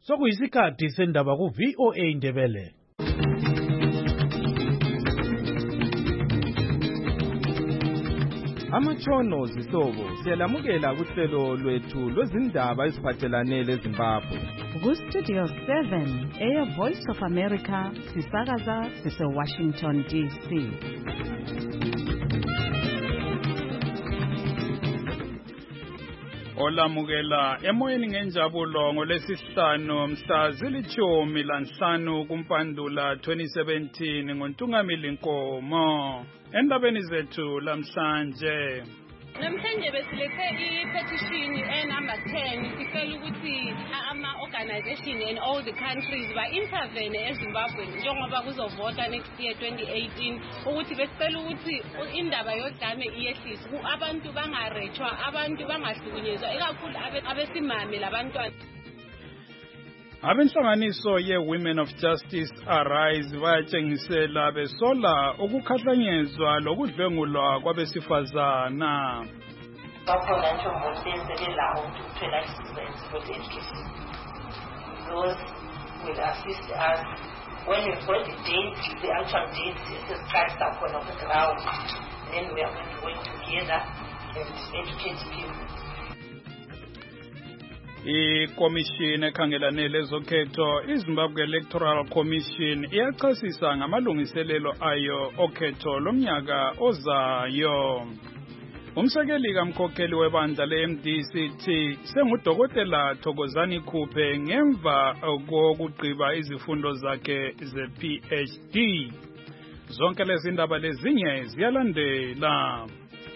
Sokuyisikhathi sendaba ku VOA Indebele. Amatshono zihlobo siyalamukela kuhlelo lwethu lwezindaba eziphathelane leZimbabwe. Ku-Studio 7 Air Voice of America sisakaza sise-Washington DC. Olamukela emoyeni ngenjabulo ngolesihlanu mhla zili-15 kuMpandula 2017 ngoNtungamili Nkomo. Endabeni zethu lamhlanje namhlanje besilethe i-petition number 10 sicela ukuthi ama-organization and all the countries ba-intervene eZimbabwe njengoba kuzovota next year 2018 ukuthi besicela ukuthi indaba yodlame iyehliswe, abantu bangarechwa, abantu bangahlukunyezwa, ikakhulu abesimame labantwana. Abenhlanganiso ye-Women of Justice Arise bayatshengisela besola ukukhahlanyezwa lokudlwengulwa kwabesifazana. Bakhona inhlobo sebelawo ukuthola isisebenzi for education. Those will assist us when we've got the dates, the actual dates, the strikes are on the ground. Then we are going to work together and educate people. ICommission ekhangelane lezokhetho iZimbabwe Electoral Commission iyachasisa ngamalungiselelo ayo okhetho lomnyaka ozayo. Umsekeli kamkhokheli webandla le-MDCT sengudokotela Thokozani Khuphe ngemva kokugqiba izifundo zakhe ze-PhD. Zonke lezi ndaba lezinye ziyalandela.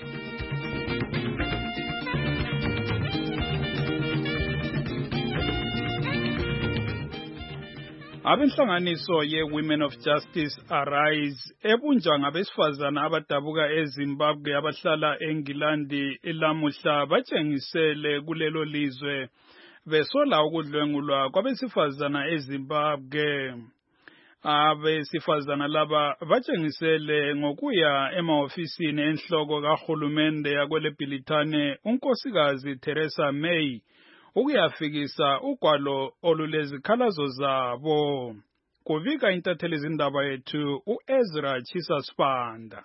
Abenhlanganiso ye-Women of Justice Arise ebunjwa ngabesifazana abadabuka eZimbabwe abahlala eNgilandi lamuhla batshengisele kulelo lizwe besola ukudlwengulwa kwabesifazana eZimbabwe. Abesifazana laba batshengisele ngokuya emahofisini enhloko kahulumende yakweleBhilitane unkosikazi Theresa May ukuyafikisa ugwalo olulezikhalazo zabo. Kuvika intatheli izindaba yethu uEzra Chisasipanda.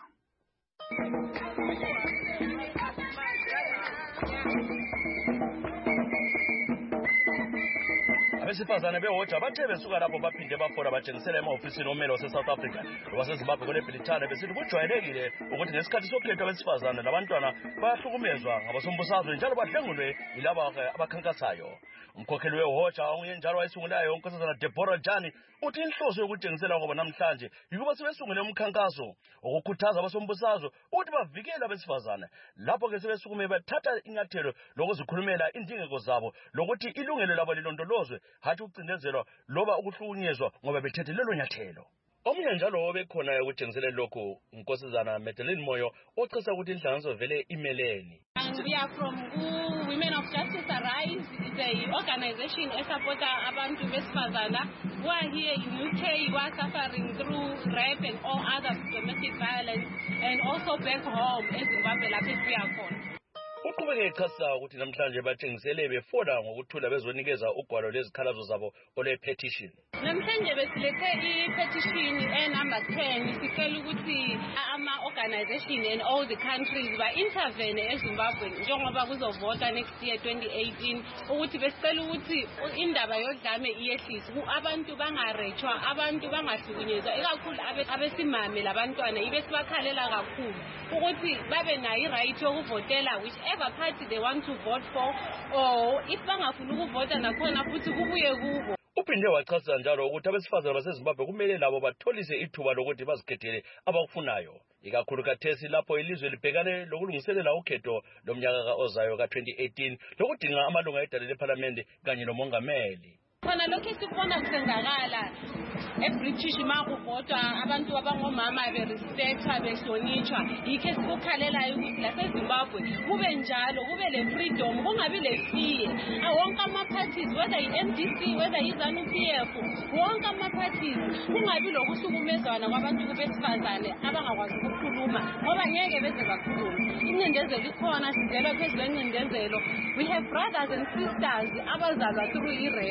Abesifazane behoja bathe besuka lapho baphinde bafora batshengisela emahofisini omelo wase-South Africa waseZimbabwe kweleBhilitane besithi kujwayelekile ukuthi ngesikhathi sokhetho abesifazane labantwana bayahlukumezwa ngabasombusazwe njalo badlengulwe yilaba abakhankasayo. Umkhokheli wehoja onguye njalo wayesungulayo unkosazana Deborah Jani uthi inhloso yokutshengisela ngoba namhlanje yikuba sebesungule umkhankaso ukukhuthaza abasombusazwe ukuthi bavikele abesifazane. Lapho-ke sebesukume bathatha inyathelo lokuzikhulumela indingeko zabo lokuthi ilungelo labo lilondolozwe hathi ukucindezelwa loba ukuhlukunyezwa ngoba bethethe lelo nyathelo. Omunye njalo obekhona ukutshengisela lokhu unkosazana Madeline Moyo ochasa ukuthi inhlanganiso vele imeleni. We are from Women of Justice Arise. It's an organization that supports abantu besifazana who are here in UK, who are suffering through rape and all other domestic violence, and also back home in Zimbabwe lapho siyakhona. Uqhubeke echasa ukuthi namhlanje batshengisele befoda ngokuthula bezonikeza ugwalo lezikhalazo zabo ole-petition. Namhlanje besilethe i-petition number 10 sicela ukuthi ama-organization and all the countries ba-intervene eZimbabwe njengoba kuzovota next year 2018 ukuthi besicela ukuthi indaba yodlame iyehliswe, abantu bangarechwa, abantu bangahlukunyezwa, ikakhulu abesimame labantwana ibe sibakhalela kakhulu ukuthi babe nayo i-right yokuvotela whichever party they want to vote for, or if bangafuna ukuvota nakhona futhi kubuye kubo. Uphinde wachasa njalo ukuthi abesifazane baseZimbabwe kumele labo batholise ithuba lokuthi bazikhethele abakufunayo, ikakhulu kathesi lapho ilizwe libhekane lokulungiselela ukhetho lomnyaka ozayo ka-2018 lokudinga amalunga edale lePhalamende kanye nomongameli. Khona lokho esikubona kusenzakala eBritish makuvotwa abantu abangomama berespectwa behlonitshwa, yikho esikukhalelayo ukuthi laseZimbabwe kube njalo, kube le freedom, kungabi le fear. Wonke ama-parties, whether i-MDC, whether i-ZANU-PF, wonke ama-parties kungabi lokuhlukumezwana kwabantu besifazane abangakwazi ukukhuluma ngoba ngeke beze bakhulume. Incindezelo ikhona, sizelwa phezu kwencindezelo. We have brothers and sisters abazalwa through i-rape.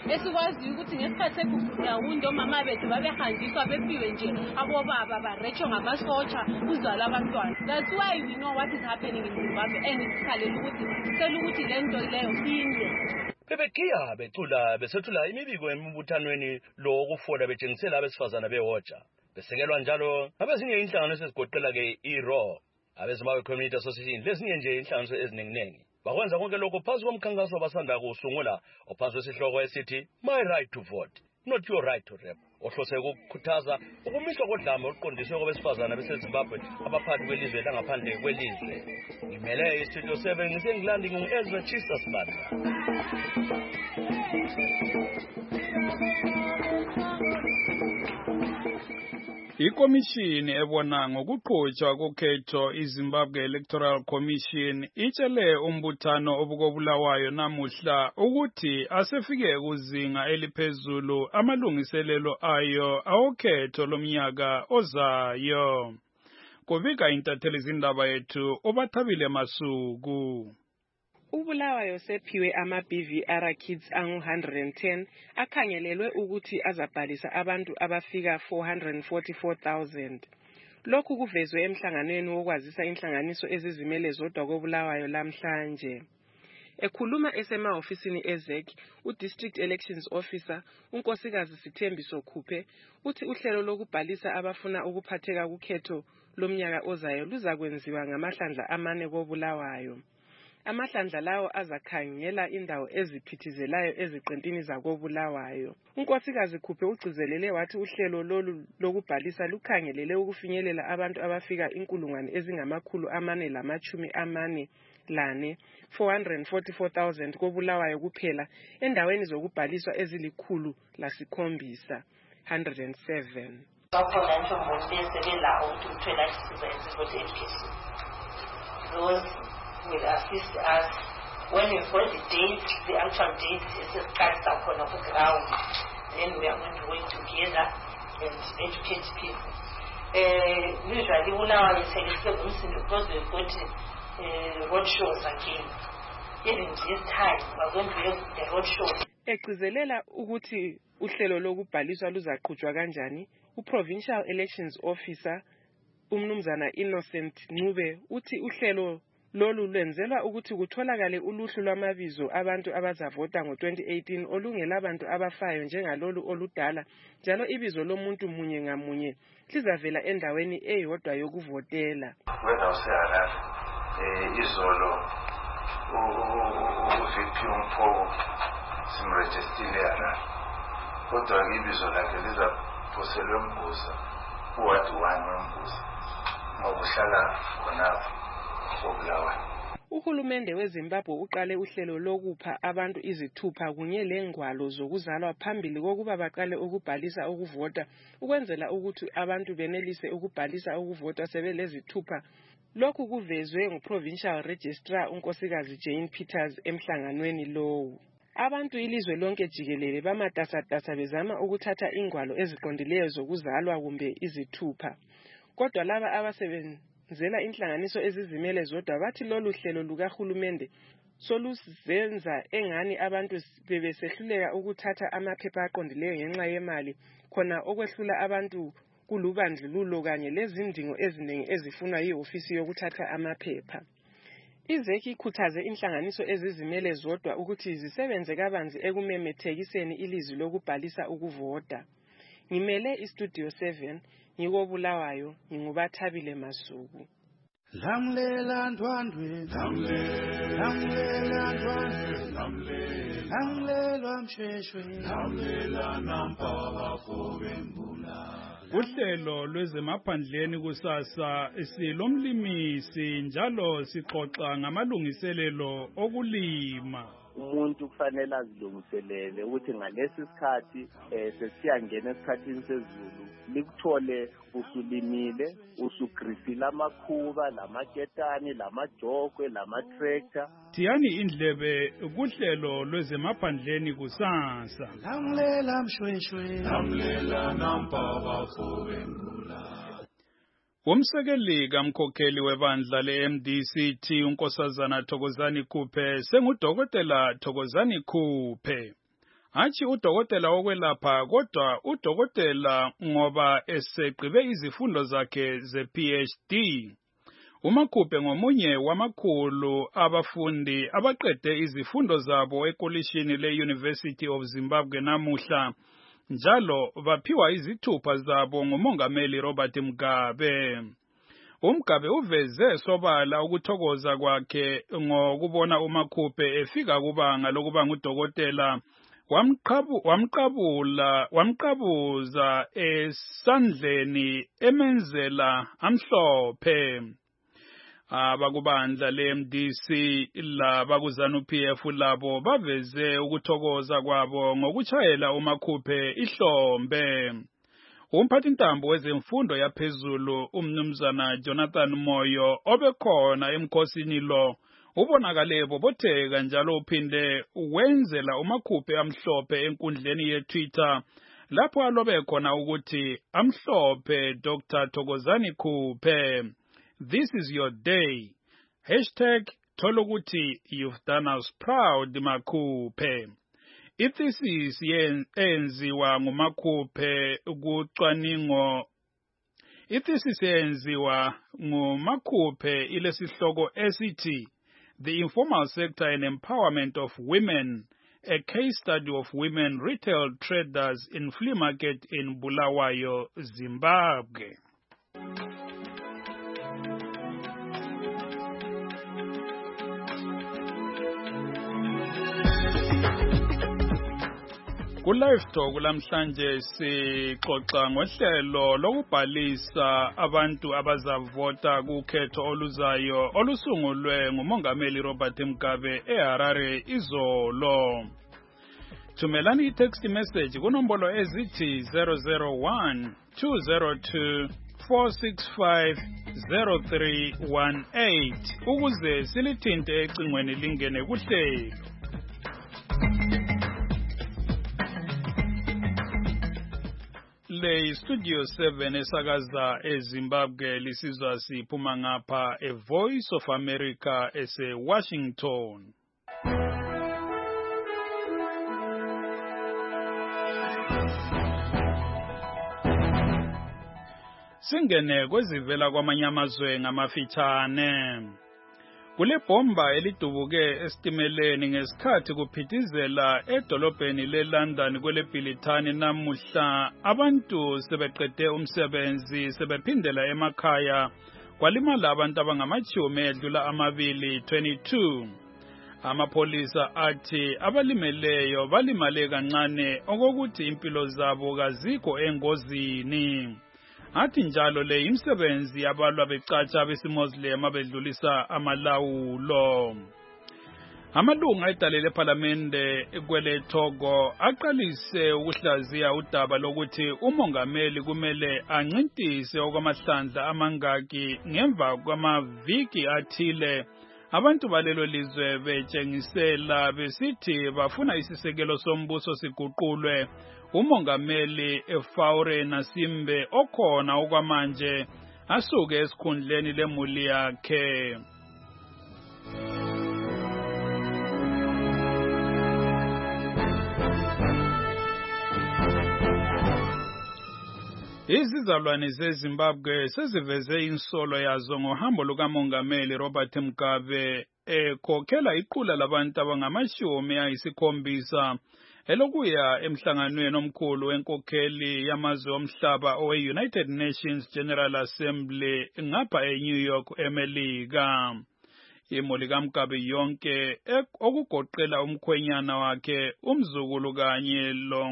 esikwaziyo ukuthi ngesikhathi sekugunda omama bethu babehanjiswa bephiwe nje abobaba baretsho ngamasotsha kuzala abantwana. That's why we know what is happening in Zimbabwe and sikhalela ukuthi sicela ukuthi le nto leyo inde. Bebegiya becula besethula imibiko emibuthanweni lo wokufola betshengisela abesifazana behoja. Besekelwa njalo abezinye inhlanganiso ezigoqela ke iRaw, abeZimbabwe Community Association lezinye nje inhlanganiso eziningi. Bakwenza konke lokho phansi komkhankaso abasanda kusungula ophansi kwesihloko esithi My Right to Vote, Not Your Right to Rap, ohlose ukukhuthaza ukumiswa kodlame oluqondiswe kwabesifazana beseZimbabwe abaphathi kwelizwe langaphandle kwelizwe. Ngimele iStudio 7 ngisengilandi ngu-Ezra Chisas Bandla. Ikomishini ebona ngokuqhutshwa kokhetho iZimbabwe Electoral Commission itshele umbuthano obukobulawayo namuhla ukuthi asefike kuzinga eliphezulu amalungiselelo ayo awokhetho lomnyaka ozayo. Kubika intatheli izindaba yethu uBathabile Masuku. uBulawayo sephiwe ama-BVR kits angu-110 akhangelelwe ukuthi azabhalisa abantu abafika 444,000. Lokhu kuvezwe emhlanganweni wokwazisa inhlanganiso ezizimele zodwa koBulawayo lamhlanje. Ekhuluma esema-ofisini eZEC, uDistrict Elections Officer uNkosikazi Sithembiso Khuphe uthi uhlelo lokubhalisa abafuna ukuphatheka kukhetho lomnyaka ozayo luzakwenziwa ngamahlandla 4 koBulawayo. Amahlandla lawo azakhangela indawo eziphithizelayo eziqintini zakoBulawayo. uNkosikazi Khuphe ugcizelele wathi uhlelo lolu lokubhalisa lukhangelele ukufinyelela abantu abafika 444,000 koBulawayo kuphela endaweni zokubhaliswa ezili-107. Bakhona inhlobo esebelawo ukuthi uthola isiza esivoti education. Those will assist us when we hold the date, the actual date is on the ground. Then we are going to work together and educate people. Usually, Bulawayo is because we've got road shows again. Even this time, we're going to have the road shows. Egcizelela ukuthi uhlelo lokubhaliswa luzaqhutshwa kanjani, uProvincial Elections Officer uMnumzana Innocent Ncube uthi uhlelo lolu lwenzelwa ukuthi kutholakale uluhlu lwamabizo abantu abazavota ngo-2018 olungelabantu abafayo njengalolu oludala, njalo ibizo lomuntu munye ngamunye lizavela endaweni eyodwa yokuvotela. Wena useharare izolo uVP uMpho simrejistile Harare, kodwa ibizo lakhe lizaphoselwa eMbuza, uward 1 weMbuza ngokuhlala khonapho. Uhulumende weZimbabwe uqale uhlelo lokupha abantu izithupha kunye lengwalo zokuzalwa phambili kokuba baqale ukubhalisa ukuvota ukwenzela ukuthi abantu benelise ukubhalisa ukuvota sebelezithupha. Lokhu kuvezwe nguProvincial Registrar uNkosikazi Jane Peters emhlanganweni lowo. Abantu ilizwe lonke jikelele bamatasatasa bezama ukuthatha ingwalo eziqondileyo zokuzalwa kumbe izithupha. Kodwa laba abasebenzela inhlanganiso ezizimele zodwa bathi lolu hlelo lukahulumende soluzenza engani abantu bebesehluleka ukuthatha amaphepha aqondileyo ngenxa yemali, khona okwehlula abantu kulubandlululo kanye lezindingo eziningi ezifunwa yi-ofisi yokuthatha amaphepha. iZEC ikhuthaze inhlanganiso ezizimele zodwa ukuthi zisebenze kabanzi ekumemethekiseni ilizwi lokubhalisa ukuvota. Ngimele iStudio 7 ngikoBulawayo, nginguBathabile Masuku. Lamlela ndwandwe, lamlela ndwandwe, lamlela mshweshwe, lamlela nampaka fobembula. Uhlelo lwezemaphandleni kusasa silomlimisi njalo sixoxa ngamalungiselelo okulima. Umuntu kufanele azilungiselele ukuthi ngalesi sikhathi sesiyangena esikhathini sezulu likuthole usulimile, usugrisile amakhuba, lamaketani, lamajokwe, lamatractor. Tiyani indlebe kuhlelo lwezemaphandleni kusasa. Lamlela mshweshwe, lamlela nampaka fobembula. Umsekeli kamkhokheli webandla le-MDCT uNkosazana Thokozani Khuphe sengudokotela Thokozani Khuphe. Athi udokotela wokwelapha kodwa udokotela ngoba esegqibe izifundo zakhe ze-PhD. uMakhuphe ngomunye wamakhulu abafundi abaqede izifundo zabo ekolishini le-University of Zimbabwe namuhla, njalo baphiwa izithupha zabo ngumongameli Robert Mugabe. uMgabe uveze sobala ukuthokoza kwakhe ngokubona uMakhuphe efika kubanga lokuba ngudokotela, wamqabuza esandleni emenzela amhlophe. Abakubandla le-MDC labakuzanu-PF labo baveze ukuthokoza kwabo ngokuchayela uMakhuphe ihlombe. Umphathintambo wezemfundo yaphezulu umnumzana Jonathan Moyo obekhona emkhosini lo ubonakale bobotheka njalo uphinde wenzela uMakhuphe amhlophe enkundleni ye-Twitter lapho alobe khona ukuthi amhlophe Dr. Thokozani Khuphe. This is your day. #Tholukuthi you've done us proud Makhuphe. Ithesis yenziwa nguMakhuphe kucwaningo. Ithesis yenziwa nguMakhuphe ilesihloko esithi The Informal Sector and Empowerment of Women, a case study of women retail traders in flea market in Bulawayo, Zimbabwe. Ku-Live Talk lamhlanje sixoxa ngohlelo lokubhalisa abantu abazavota kukhetho oluzayo olusungulwe ngumongameli Robert Mugabe eHarare izolo. Thumelani i-text message kunombolo ezithi 001 202 465 0318 ukuze silithinte ecingweni lingene kuhlelo. Le Studio 7 esakaza eZimbabwe lisizwa siphuma ngapha eVoice of America ese-Washington. Singene kwezivela kwamanye amazwe ngamafitshane. Kule bomba elidubuke esitimeleni ngesikhathi kuphithizela edolobheni leLondon kwele Bhilithani namuhla, abantu sebeqede umsebenzi sebephindela emakhaya, kwalimala abantu abangamachumi edlula 22. Amapolisa athi abalimeleyo balimale kancane okokuthi impilo zabo kazikho engozini. Athi njalo le imsebenzi yabalwa becatsha besimozlem abedlulisa amalawulo. Amalunga edale lePhalamende kwele Togo aqalise ukuhlaziya udaba lokuthi umongameli kumele ancintise okwamahlandla amangaki ngemva kwamaviki athile abantu balelo lizwe betshengisela besithi bafuna isisekelo sombuso siguqulwe. Umongameli Faure Nasimbe okhona okwamanje asuke esikhundleni lemuli yakhe. Izizalwane zeZimbabwe seziveze insolo yazo ngohambo lukamongameli Robert Mugabe ekhokhela iqula labantu abangama-70 elokuya emhlanganweni omkhulu wenkokheli yamazwe omhlaba owe-United Nations General Assembly ngapha eNew York, eMelika. Imuli kaMugabe yonke okugoqela umkhwenyana wakhe, umzukulu kanye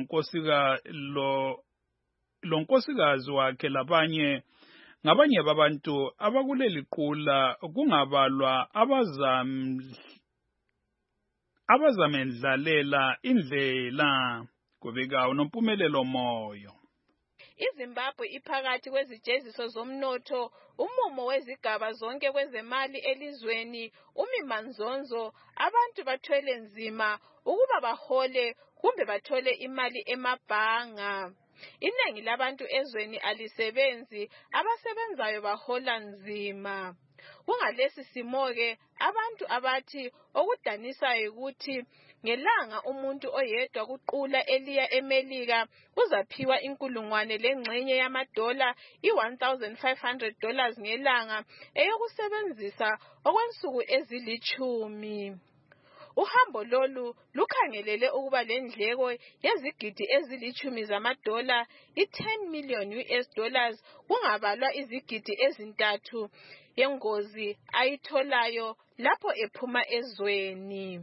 lonkosikazi wakhe labanye ngabanye babantu abakuleli qula kungabalwa abazamendlalela indlela. Kubika uNompumelelo Moyo. iZimbabwe iphakathi kwezijeziso zomnotho, umumo wezigaba zonke kwezemali elizweni, umimanzonzo, abantu bathwele nzima ukuba bahole kumbe bathole imali emabhanga. Iningi labantu ezweni alisebenzi, abasebenzayo bahola nzima. Kungalesi simo-ke abantu abathi okudanisayo ukuthi ngelanga umuntu oyedwa kuqula eliya eMelika uzaphiwa inkulungwane lengxenye yamadola $1,500 ngelanga eyokusebenzisa okwensuku ezilitshumi. Uhambo lolu lukhangelele ukuba lendleko yezigidi ezilitshumi zamadola $10 million kungabalwa izigidi ezintathu yengozi ayitholayo lapho ephuma ezweni.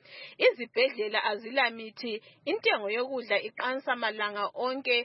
Izibhedlela azilamithi, intengo yokudla iqansa malanga onke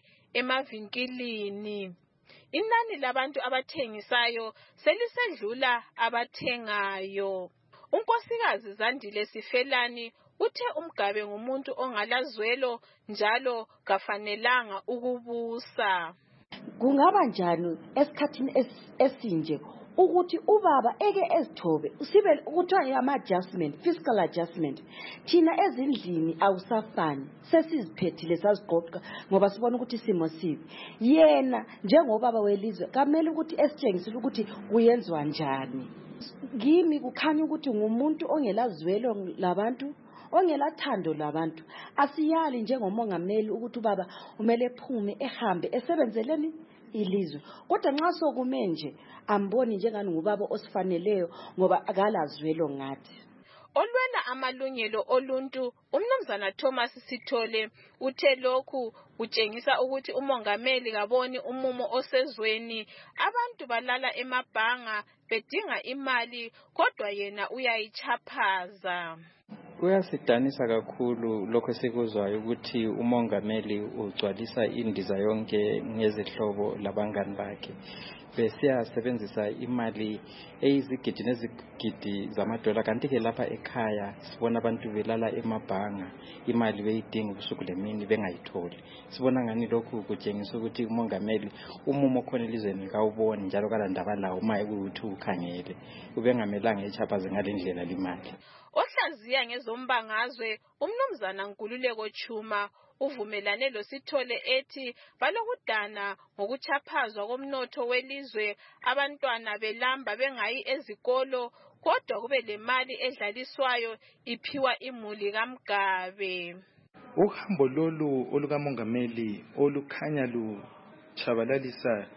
emavinkilini. Inani labantu abathengisayo selisedlula abathengayo. Unkosikazi Zandile Sifelani uthe uMgabe ngumuntu ongalazwelo njalo kafanelanga ukubusa. Kungaba njani esikhathini esinje ukuthi ubaba eke ezithobe sibe kuthiwa ama-adjustment, fiscal adjustment. Thina ezindlini awusafani, sesiziphethile saziqoqa ngoba sibona ukuthi isimo sibi. Yena njengobaba welizwe kamele ukuthi esitshengisile ukuthi kuyenziwa njani. Kimi kukhanya ukuthi ngumuntu ongelazwelo labantu, ongelathando labantu. Asiyali njengomongameli ukuthi ubaba umele ephume ehambe esebenzeleni ilizwe. Kodwa nxa sokume nje amboni njengani ngubaba osifaneleyo ngoba akalazwelo ngathi. Olwela amalungelo oluntu uMnumzana Thomas Sithole uthe lokhu kutshengisa ukuthi umongameli kaboni umumo osezweni. Abantu balala emabhanga bedinga imali kodwa yena uyayichaphaza. Kuyasidanisa kakhulu lokho esikuzwayo ukuthi umongameli ugcwalisa indiza yonke ngezihlobo labangani bakhe. Besiyasebenzisa imali eyizigidi nezigidi zamadola, kanti ke lapha ekhaya sibona abantu belala emabhanga, imali beyidinga ubusuku lemini bengayitholi. Sibona ngani lokhu kutshengisa ukuthi umongameli umumo khona elizweni kawuboni njalo kalandaba lawo uma ekuthi ukhangele ubengamelanga echaphaze ngalendlela limali. Ohlaziya ngezombangazwe uMnumzana Nkululeko Chuma uvumelane loSithole ethi balokudana ngokuchaphazwa komnotho welizwe, abantwana belamba bengayi ezikolo kodwa kube lemali edlaliswayo iphiwa imuli kaMgabe. Uhambo lolu olukamongameli olukhanya luchabalalisa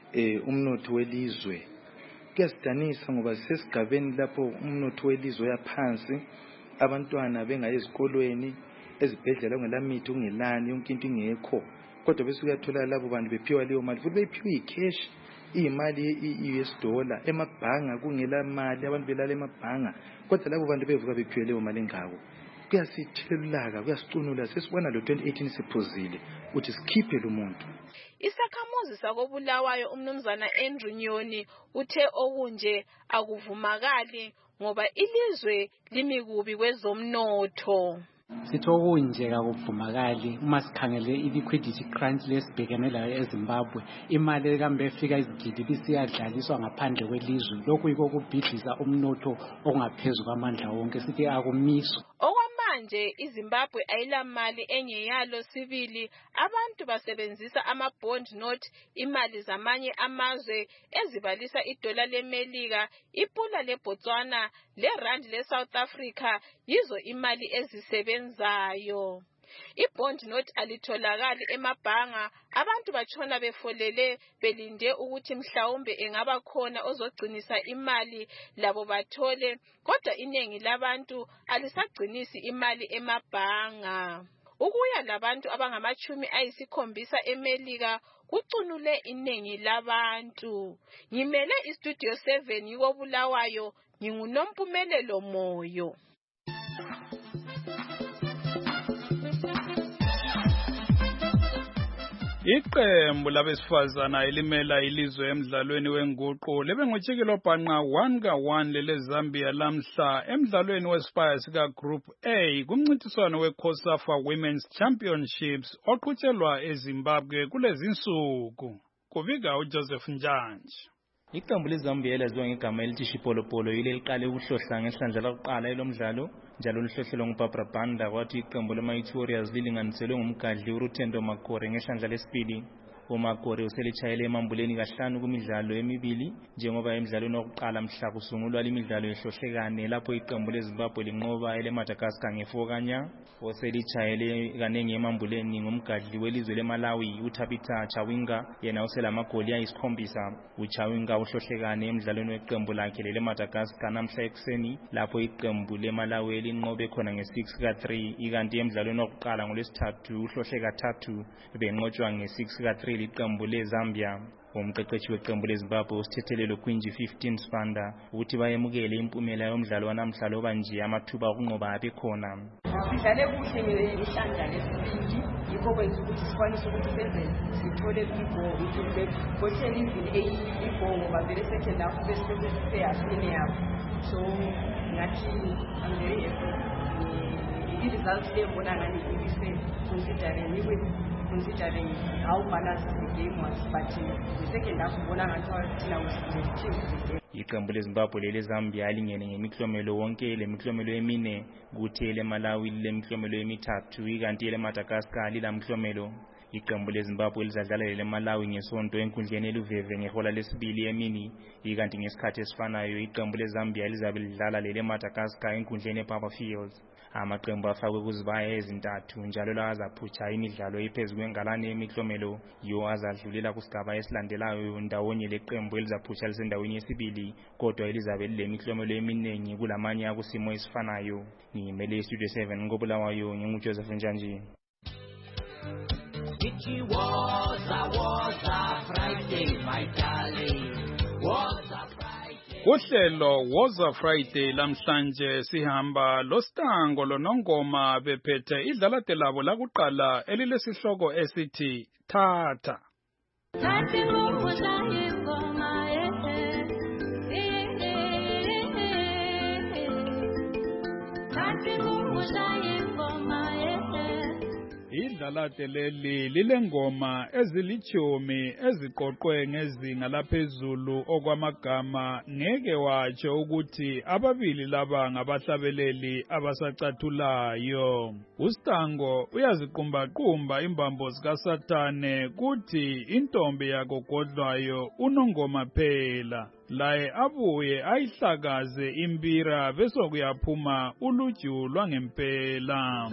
umnotho welizwe kuyasidanisa ngoba sesigabeni lapho umnotho welizwe yaphansi, abantwana bengayi ezikolweni, ezibhedlela kungelamithi, kungelani, yonke into ingekho. Kodwa bese uyathola labo bantu bephiwa leyo mali futhi bephiwa icash, imali i-US dollar emabhanga kungela mali, abantu belala emabhanga kodwa labo bantu bevuka bephiwe leyo mali engako. Kuyasithelulaka, kuyasicunula, sesibona lo 2018 siphuzile ukuthi sikhiphe lo muntu. Isakhamuzi sakobulawayo uMnumzana Andrew Nyoni uthe okunje akuvumakali ngoba ilizwe limikubi kwezomnotho. Sitho kunje akuvumakali uma sikhangele i-liquidity crunch lesibhekene layo eZimbabwe, imali kambe efika izigidi bisiyadlaliswa ngaphandle kwelizwe. Lokhu yiko kubhidliza umnotho ongaphezulu kwamandla wonke, sithi akumiswa. Okwamanje iZimbabwe ayilamali engeyalo sibili, abantu basebenzisa ama-bond note, imali zamanye amazwe ezibalisa idola leMelika, ipula leBotswana, lerand leSouth Africa, yizo imali ezisebenzayo. I-bond note alitholakali emabhanga, abantu batshona befolele belinde ukuthi mhlawumbe engaba khona ozogcinisa imali labo bathole, kodwa iningi labantu alisagcinisi imali emabhanga. Ukuya labantu abangama-70 eMelika kucunule iningi labantu. Ngimele iStudio 7 yikobulawayo, nginguNompumelelo Moyo. Iqembu labesifazana elimela ilizwe emdlalweni wenguqu libengujikelo bhanqa 1-1 leleZambia lamhla emdlalweni wesipaya sika Group A kumncintiswano weCOSAFA Women's Championships oqhutshelwa eZimbabwe kulezi insuku. Kuvika uJoseph Njanje. Iqembu leZambia elaziwa ngegama elithi Chipolopolo yile liqale ukuhlohla ngehlandla lokuqala elomdlalo, njalo lihlohlelwa nguBarbara Banda, kwathi iqembu lama-Warriors lilinganiselwe ngumgadli uRutendo Makore ngehlandla lesibili. uMagore uselitshayele emambuleni kahlanu kumidlalo emibili njengoba emidlalweni wokuqala mhla kusungulwa imidlalo ehlohlekane lapho iqembu leZimbabwe linqoba eleMadagascar nge4-0. Uselitshayele kanengi emambuleni ngumgadli welizwe leMalawi uThabitha Chawinga, yena uselamagoli ayi7. uChawinga uhlohlekane emidlalweni weqembu lakhe leMadagascar namhla ekuseni lapho iqembu leMalawi linqobe khona nge6-3, ikanti emidlalweni wokuqala ngolwesithathu uhlohleka 3 benqotshwa nge6-3 liqembu leZambia. Umqeqeshi weqembu leZimbabwe usithethelelo Kwinji 15 Spanda ukuthi bayemukele impumela yomdlalo wanamhla loba nje amathuba okunqoba abekhona. Sidlale kuhle ngehlanga lesibili yikho kwenza ukuthi sikwanise ukuthi senze sithole igoli ngotheni indlela igoli ngoba vele second half bese seyasine yabo. So ngathi I'm very happy. I-results lebona ngani ibise considering how balanced the game was, but the second half ubona ngathi thina was iqembu leZimbabwe leZambia alingene ngemiklomelo wonke lemiklomelo emine kuthi leMalawi lemiklomelo emithathu ikanti leMadagascar lilamklomelo. Iqembu leZimbabwe lizadlala leMalawi ngesonto enkundleni eluveve ngehola lesibili emini, ikanti ngesikhathi esifanayo iqembu leZambia lizabe lidlala leMadagascar enkundleni ePapa Fields. Amaqembu afakwe kuzibaya ezintathu njalo lawa azaphutsha imidlalo ephezulu kwengalane yemiklomelo yo azadlulela kusigaba esilandelayo ndawonye leqembu elizaphutsha lisendaweni yesibili kodwa elizabe lilemiklomelo eminengi kulamanye akusimo esifanayo. Ngimele Studio 7 ngobulawayo nginguJoseph Njanji. It was a Friday, my darling. Uhlelo Woza Friday lamhlanje sihamba loStango loNongoma bephethe idlalate labo lakuqala elilesihloko esithi Thatha. Idlalate leli lilengoma ezilithumi eziqoqwe ngezinga laphezulu okwamagama ngeke watsho ukuthi ababili laba ngabahlabeleli abasacathulayo. uStango uyaziqumbaqumba imbambo zikaSathane kuthi intombi yakogodlwayo uNongoma phela, laye abuye ayihlakaze impira bese kuyaphuma uluju lwangempela.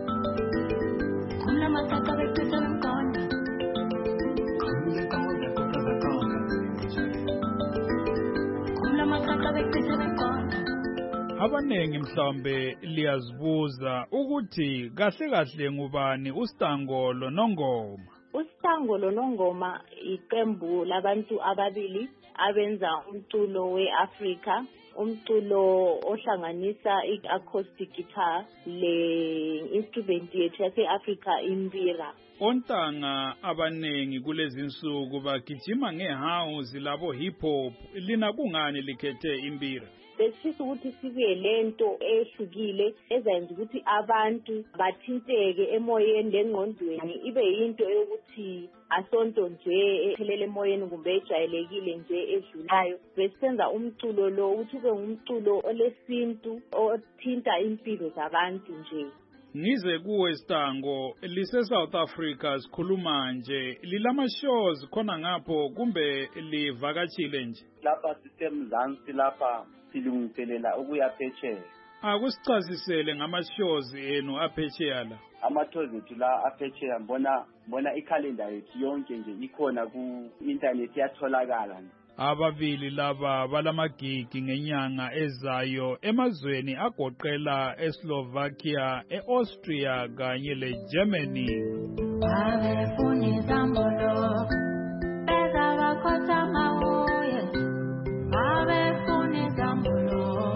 Abanengi mhlambe liyazibuza ukuthi kahle kahle ngubani uStango loNongoma. uStango loNongoma iqembu labantu ababili abenza umculo weAfrica, umculo ohlanganisa i-acoustic guitar le-instrument yethu yase-Africa impira. Ontanga abanengi kulezi insuku bagijima ngehouse labo hip hop, lina kungani likhethe impira? Besifisa ukuthi sibe lento ehlukile ezenza ukuthi abantu bathinteke emoyeni lengqondweni ibe yinto yokuthi asonto nje ephelele emoyeni kumbe ejayelekile nje edlulayo. Besenza umculo lo ukuthi ube ngumculo olesintu othinta impilo zabantu nje. Ngize kuwe Stango, lise South Africa sikhuluma nje, lilama shows khona ngapho kumbe livakatshile nje? Lapha sisemzansi lapha silungiselela ukuya phetsheya. Akusichazisele ngama shows enu aphetsheya la. Amathozi ethu la aphetsheya mbona ikhalenda yethu yonke nje ikhona ku internet yatholakala. Ababili laba balamagigi ngenyanga ezayo emazweni agoqela eSlovakia, eAustria kanye leGermany. Abefuni zambolo beza bakhotha mawoye. Abefuni zambolo.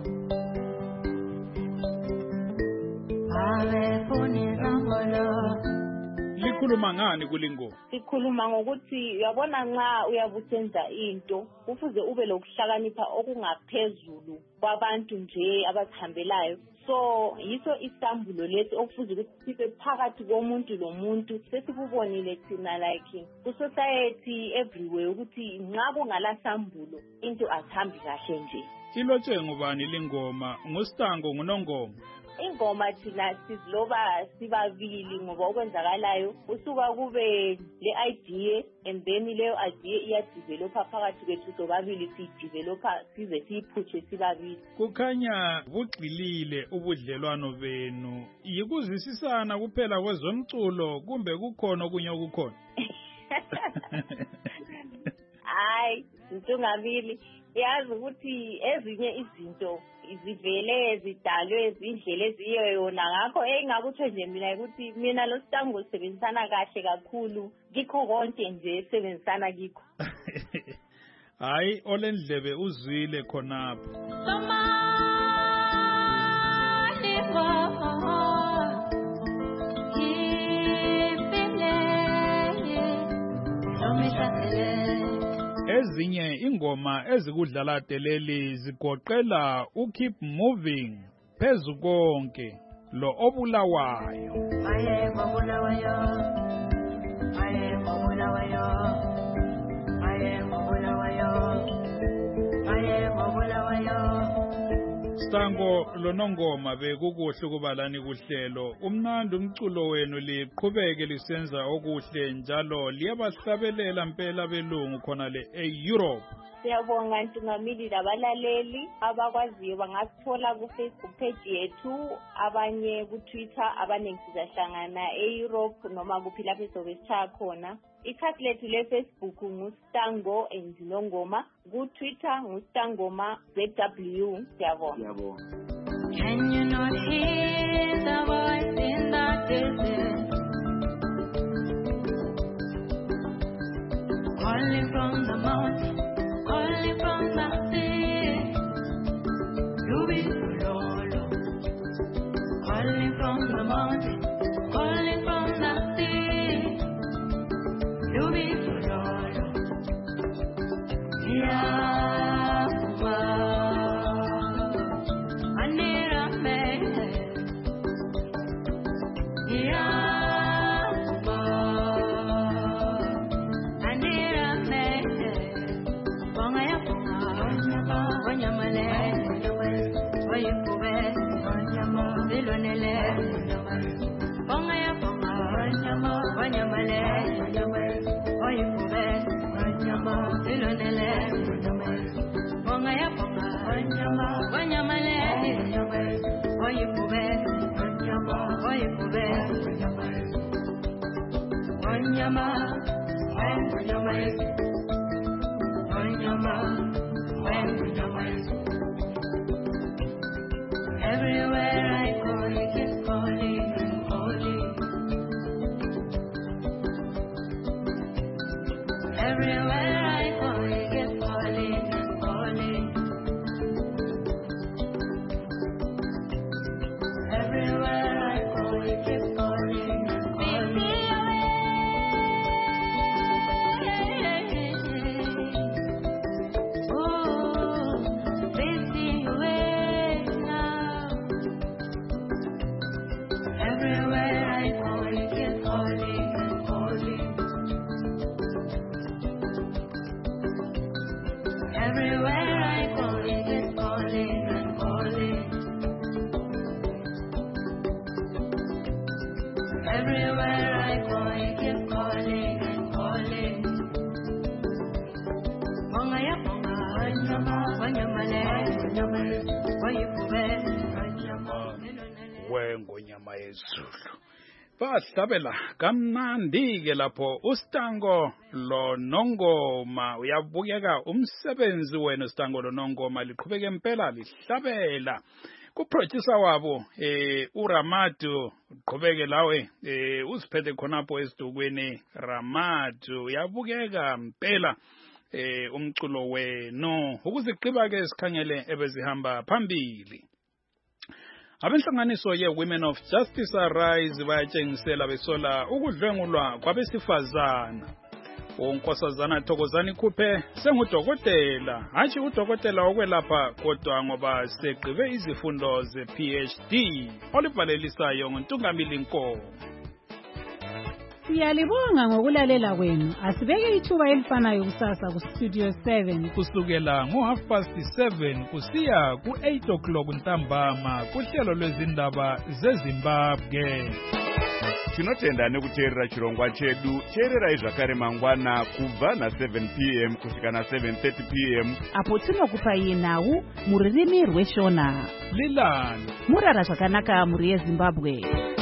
Abefuni zambolo. Likhuluma ngani kulingo? Sikhuluma ngokuthi uyabona nxa uyabusenza into kufuze ube lokuhlakanipha okungaphezulu kwabantu nje abazihambelayo. So yiso isambulo lethi okufuze ukuthi sibe phakathi komuntu lomuntu sesikubonile thina like ku society everywhere ukuthi nxa kungala sambulo into azihambi kahle nje. Ilotshe ngubani lingoma? nguStango nguNongoma? ingoma thina siziloba sibabili ngoba okwenzakalayo usuka kube le idea and then leyo idea iyadevelopa phakathi kwethu sobabili siyidevelopa size siyiphushe sibabili. Kukhanya bugxilile ubudlelwano benu yikuzwisisana kuphela kwezomculo kumbe kukhona okunye okukhona? Hayi, Ntungamili, yazi ukuthi ezinye izinto zivele zidalwe izindlela eziyo yona ngakho engakutho nje mina ukuthi mina lo Sitango sebenzisana kahle kakhulu ngikho konke nje sebenzisana ngikho. Hayi olendlebe uzwile khonapho. Ezinye ingoma ezikudlala deleli zigoqela uKeep Moving, Phezu konke, lo Obulawayo. Aye Obulawayo, aye Obulawayo, aye Obulawayo, aye Obulawayo. Sitango lonongoma bekukuhle kubalani kuhlelo. Umnandi umculo wenu liqhubeke lisenza okuhle njalo liyabahlabelela impela belungu khona le eEurope. Siyabonga Ntungamili labalaleli abakwaziyo bangasithola ku-Facebook page yethu, abanye ku-Twitter, abaningi sizahlangana e-Europe noma kuphi lapho esobe sishaya khona. Ikhasi lethu le-Facebook nguStango and Nongoma, ku-Twitter nguStangoma ZW. Siyabonga. Can you not hear the voice in the distance, calling from the mountain, calling from the sea? Ruby Lolo, calling from the mountain, calling from the sea. Ruby Lolo, yeah, I need a man, yeah. Everywhere I go, he keeps calling and calling. Everywhere I go, he keeps calling and calling. Everywhere I go, he keeps calling and calling. Wengonyama yezulu. Bahlabela kamnandi ke lapho uStango lonongoma. Uyabukeka umsebenzi wenu Sitango lonongoma liqhubeke impela lihlabela. Kuproducer wabo uRamadu uqhubeke lawe uziphethe khonapho esidukweni Ramadu. Uyabukeka impela umculo wenu ukuziqiba ke sikhangele ebezihamba phambili. Abenhlanganiso ye-Women of Justice Arise bayatshengisela besola ukudlwengulwa kwabesifazana. uNkosazana Thokozani Khuphe sengudokotela, hatshi udokotela wokwelapha kodwa ngoba segqibe izifundo ze-PhD olivalelisayo ngoNtungamili Nkomo. Siyalibonga ngokulalela kwenu. Asibeke ithuba elifanayo kusasa ku Studio 7 kusukela ngo7:30 kusiya ku8 o'clock ntambama kuhlelo lwezindaba zeZimbabwe. Tinotenda nekuteerera chirongwa chedu. Teererai zvakare mangwana kubva na7 p.m. kusvika na7:30 p.m. apo tinokupai nhau mururimi rweShona. Lilani murara zvakanaka muri yeZimbabwe.